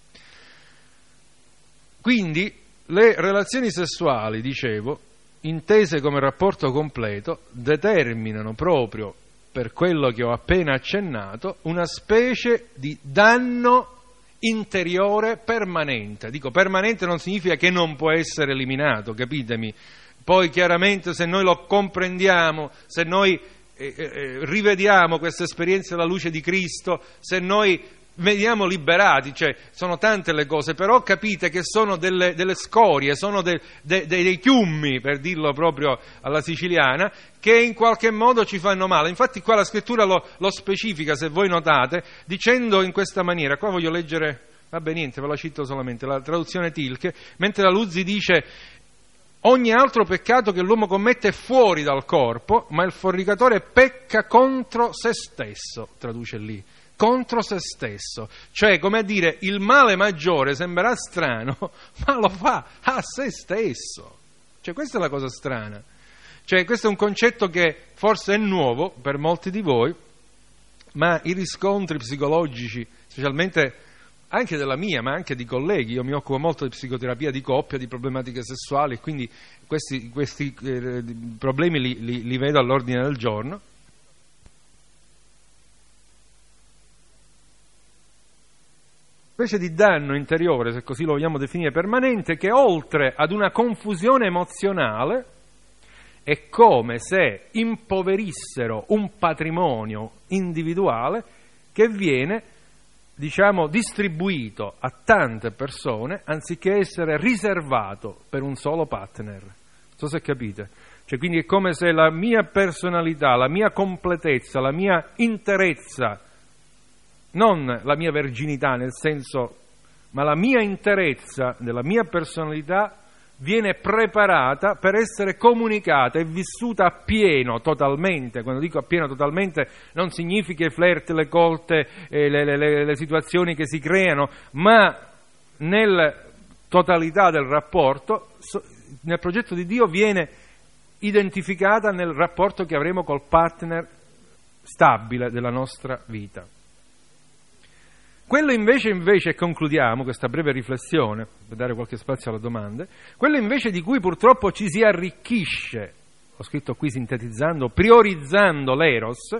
Quindi le relazioni sessuali, dicevo, intese come rapporto completo, determinano proprio, per quello che ho appena accennato, una specie di danno interiore permanente. Dico permanente non significa che non può essere eliminato, capitemi. Poi chiaramente se noi lo comprendiamo, se noi rivediamo questa esperienza alla luce di Cristo, se noi veniamo liberati, cioè sono tante le cose, però capite che sono delle scorie, sono dei chiummi, per dirlo proprio alla siciliana, che in qualche modo ci fanno male. Infatti qua la scrittura lo specifica, se voi notate, dicendo in questa maniera. Qua voglio leggere, vabbè niente, ve la cito solamente, la traduzione Tilche, mentre la Luzzi dice: Ogni altro peccato che l'uomo commette è fuori dal corpo, ma il fornicatore pecca contro se stesso, traduce lì, contro se stesso. Cioè, come a dire, il male maggiore sembrerà strano, ma lo fa a se stesso. Cioè, questa è la cosa strana. Cioè, questo è un concetto che forse è nuovo per molti di voi, ma i riscontri psicologici, specialmente anche della mia, ma anche di colleghi, io mi occupo molto di psicoterapia di coppia, di problematiche sessuali, quindi questi problemi li vedo all'ordine del giorno. Specie di danno interiore, se così lo vogliamo definire, permanente, che oltre ad una confusione emozionale è come se impoverissero un patrimonio individuale che viene, diciamo, distribuito a tante persone anziché essere riservato per un solo partner. Non so se capite. Cioè, quindi è come se la mia personalità, la mia completezza, la mia interezza, non la mia verginità nel senso, ma la mia interezza della mia personalità viene preparata per essere comunicata e vissuta appieno, totalmente. Quando dico appieno, totalmente, non significa i flirt, le colte, le situazioni che si creano, ma nella totalità del rapporto, nel progetto di Dio viene identificata nel rapporto che avremo col partner stabile della nostra vita. Quello invece, e concludiamo questa breve riflessione, per dare qualche spazio alle domande, quello invece di cui purtroppo ci si arricchisce, ho scritto qui sintetizzando, priorizzando l'eros,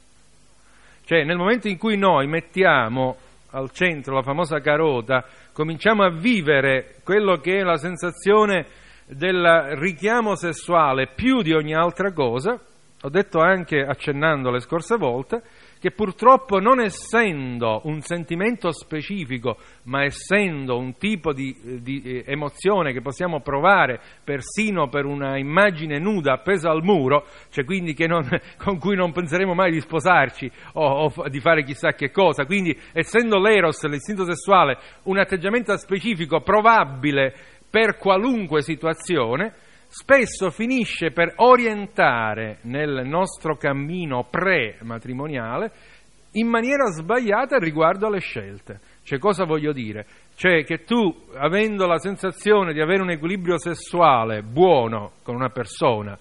cioè nel momento in cui noi mettiamo al centro la famosa carota, cominciamo a vivere quello che è la sensazione del richiamo sessuale più di ogni altra cosa, ho detto anche accennando le scorse volte, che purtroppo non essendo un sentimento specifico, ma essendo un tipo di emozione che possiamo provare persino per una immagine nuda appesa al muro, cioè quindi con cui non penseremo mai di sposarci o di fare chissà che cosa, quindi essendo l'eros, l'istinto sessuale, un atteggiamento specifico provabile per qualunque situazione, spesso finisce per orientare nel nostro cammino pre-matrimoniale in maniera sbagliata riguardo alle scelte. Cioè, cosa voglio dire? Cioè che tu, avendo la sensazione di avere un equilibrio sessuale buono con una persona,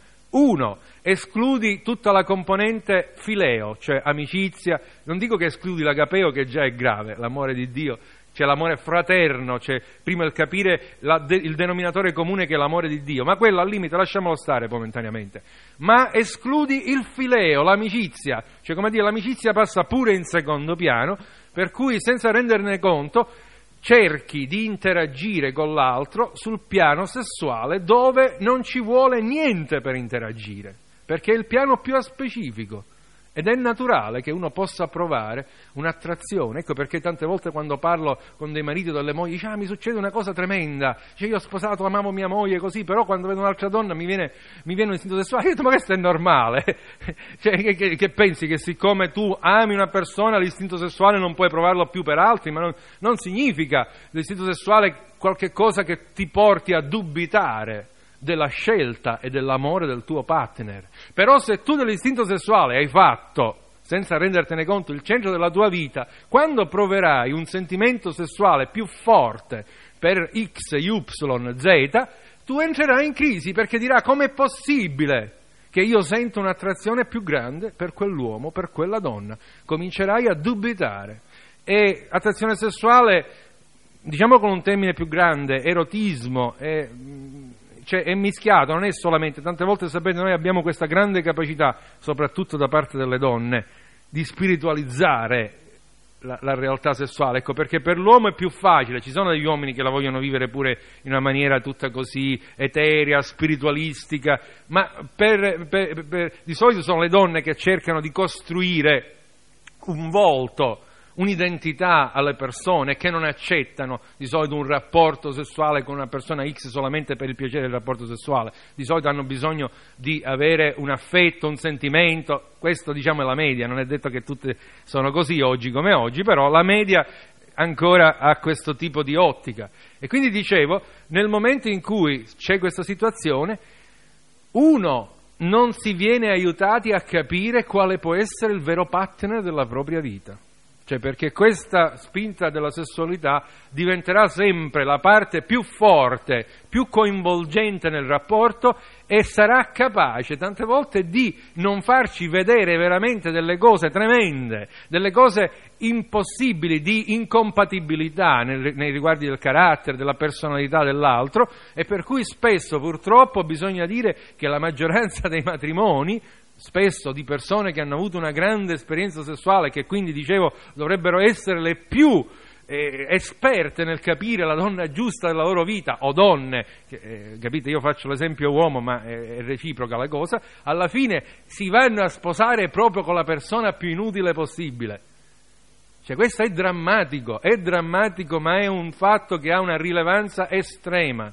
escludi tutta la componente fileo, cioè amicizia, non dico che escludi l'agapeo che già è grave, l'amore di Dio, c'è l'amore fraterno, c'è prima il capire il denominatore comune che è l'amore di Dio, ma quello al limite lasciamolo stare momentaneamente, ma escludi il fileo, l'amicizia, cioè come dire l'amicizia passa pure in secondo piano, per cui senza renderne conto cerchi di interagire con l'altro sul piano sessuale dove non ci vuole niente per interagire, perché è il piano più aspecifico. Ed è naturale che uno possa provare un'attrazione. Ecco perché tante volte quando parlo con dei mariti o delle mogli, dice, mi succede una cosa tremenda, cioè io ho sposato, amavo mia moglie così, però quando vedo un'altra donna mi viene un istinto sessuale. Io dico, ma questo è normale. Cioè, che pensi che siccome tu ami una persona l'istinto sessuale non puoi provarlo più per altri? Ma non significa l'istinto sessuale qualche cosa che ti porti a dubitare della scelta e dell'amore del tuo partner. Però se tu dell'istinto sessuale hai fatto, senza rendertene conto, il centro della tua vita, quando proverai un sentimento sessuale più forte per X, Y, Z, tu entrerai in crisi perché dirai, com'è possibile che io sento un'attrazione più grande per quell'uomo, per quella donna? Comincerai a dubitare. E attrazione sessuale, diciamo con un termine più grande, erotismo, cioè è mischiato, non è solamente, tante volte sapete noi abbiamo questa grande capacità, soprattutto da parte delle donne, di spiritualizzare la realtà sessuale, ecco perché per l'uomo è più facile, ci sono degli uomini che la vogliono vivere pure in una maniera tutta così eterea, spiritualistica, ma di solito sono le donne che cercano di costruire un volto, un'identità alle persone che non accettano di solito un rapporto sessuale con una persona X solamente per il piacere del rapporto sessuale, di solito hanno bisogno di avere un affetto, un sentimento, questo diciamo è la media, non è detto che tutte sono così oggi come oggi, però la media ancora ha questo tipo di ottica. E quindi dicevo, nel momento in cui c'è questa situazione, uno non si viene aiutati a capire quale può essere il vero partner della propria vita. Cioè, perché questa spinta della sessualità diventerà sempre la parte più forte, più coinvolgente nel rapporto, e sarà capace tante volte di non farci vedere veramente delle cose tremende, delle cose impossibili, di incompatibilità nei riguardi del carattere, della personalità dell'altro, e per cui spesso purtroppo bisogna dire che la maggioranza dei matrimoni, spesso di persone che hanno avuto una grande esperienza sessuale, che quindi, dicevo, dovrebbero essere le più esperte nel capire la donna giusta della loro vita, o donne, capite, io faccio l'esempio uomo ma è reciproca la cosa, alla fine si vanno a sposare proprio con la persona più inutile possibile. Cioè, questo è drammatico, ma è un fatto che ha una rilevanza estrema,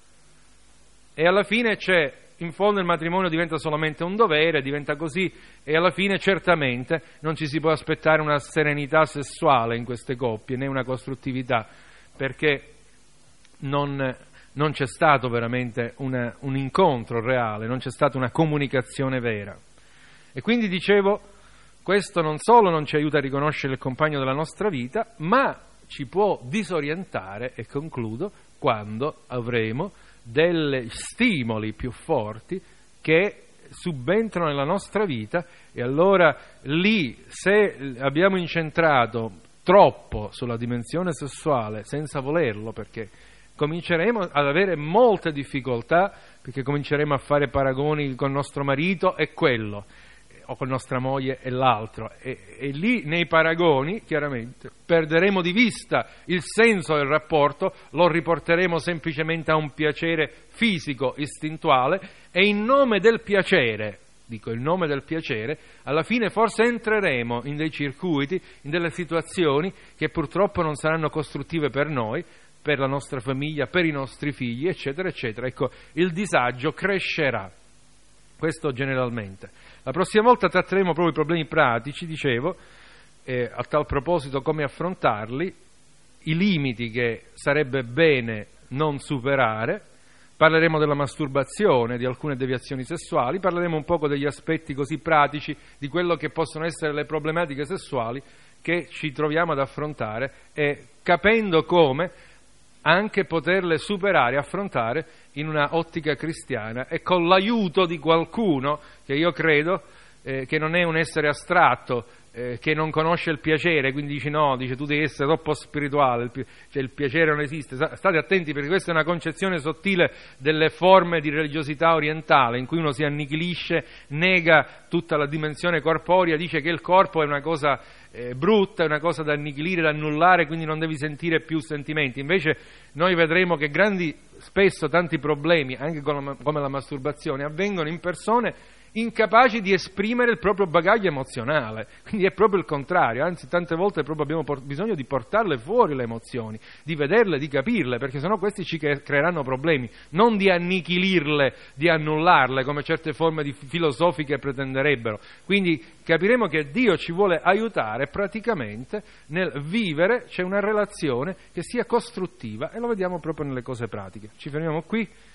e alla fine c'è, in fondo il matrimonio diventa solamente un dovere, diventa così, e alla fine certamente non ci si può aspettare una serenità sessuale in queste coppie, né una costruttività, perché non c'è stato veramente un incontro reale, non c'è stata una comunicazione vera. E quindi, dicevo, questo non solo non ci aiuta a riconoscere il compagno della nostra vita, ma ci può disorientare, e concludo, quando avremo degli stimoli più forti che subentrano nella nostra vita, e allora lì, se abbiamo incentrato troppo sulla dimensione sessuale senza volerlo, perché cominceremo ad avere molte difficoltà, perché cominceremo a fare paragoni con nostro marito e quello, o con nostra moglie e l'altro, e lì nei paragoni chiaramente perderemo di vista il senso del rapporto, lo riporteremo semplicemente a un piacere fisico, istintuale, e in nome del piacere, alla fine forse entreremo in dei circuiti, in delle situazioni che purtroppo non saranno costruttive per noi, per la nostra famiglia, per i nostri figli, eccetera, eccetera. Ecco, il disagio crescerà. Questo generalmente. La prossima volta tratteremo proprio i problemi pratici, dicevo, a tal proposito come affrontarli, i limiti che sarebbe bene non superare, parleremo della masturbazione, di alcune deviazioni sessuali, parleremo un poco degli aspetti così pratici di quello che possono essere le problematiche sessuali che ci troviamo ad affrontare, e capendo come anche poterle superare, affrontare in una ottica cristiana, e con l'aiuto di qualcuno che io credo che non è un essere astratto, che non conosce il piacere, quindi dice tu devi essere troppo spirituale, cioè il piacere non esiste. State attenti, perché questa è una concezione sottile delle forme di religiosità orientale, in cui uno si annichilisce, nega tutta la dimensione corporea, dice che il corpo è una cosa brutta, è una cosa da annichilire, da annullare, quindi non devi sentire più sentimenti. Invece noi vedremo che spesso tanti problemi, anche come la masturbazione, avvengono in persone incapaci di esprimere il proprio bagaglio emozionale, quindi è proprio il contrario, anzi tante volte proprio abbiamo bisogno di portarle fuori le emozioni, di vederle, di capirle, perché sennò questi ci creeranno problemi, non di annichilirle, di annullarle come certe forme filosofiche pretenderebbero. Quindi capiremo che Dio ci vuole aiutare praticamente nel vivere, c'è una relazione che sia costruttiva, e lo vediamo proprio nelle cose pratiche. Ci fermiamo qui.